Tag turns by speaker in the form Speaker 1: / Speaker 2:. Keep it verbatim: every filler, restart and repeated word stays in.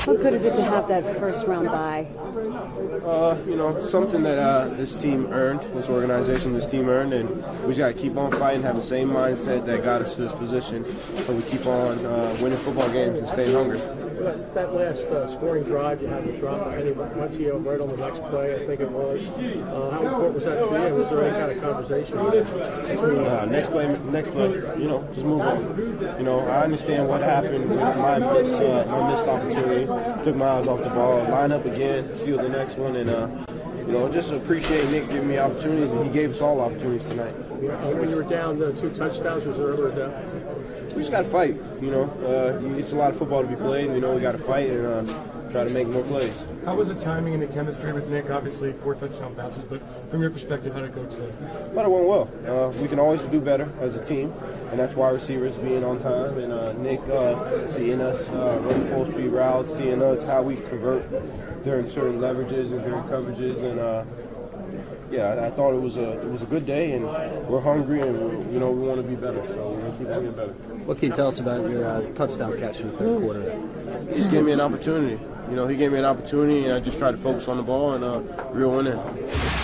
Speaker 1: How good is it to have that first round bye?
Speaker 2: Uh, you know, something that uh, this team earned, this organization, this team earned, and we just got to keep on fighting, have the same mindset that got us to this position, so we keep on uh, winning football games and staying hungry.
Speaker 3: That, that last uh, scoring drive, you had to drop Penny Matteo right on the next play, I think it was. Uh, how important was that to you? Was there any kind of conversation?
Speaker 2: Uh, next play, next play, you know, just move on. You know, I understand what happened with my, miss, uh, my missed opportunity. Took my eyes off the ball, line up again, seal the next one, and uh, you know, just appreciate Nick giving me opportunities, and he gave us all opportunities tonight.
Speaker 3: Yeah, uh, when you were down the two touchdowns, was there ever a doubt?
Speaker 2: We just got to fight, you know. Uh, it's a lot of football to be played. We know we got to fight and uh, try to make more plays.
Speaker 4: How was the timing and the chemistry with Nick? Obviously, four touchdown passes, but from your perspective, how did it go today?
Speaker 2: But it went well. Uh, we can always do better as a team, and that's why receivers being on time and uh, Nick uh, seeing us uh, run full speed routes, seeing us how we convert during certain leverages and during coverages, and uh, yeah, I thought it was a it was a good day, and we're hungry, and you know we want to be better, so we're gonna keep on getting better.
Speaker 5: What can you tell us about your uh, touchdown catch in the third quarter?
Speaker 2: He just gave me an opportunity. You know, he gave me an opportunity, and I just tried to focus on the ball and uh, reel in it.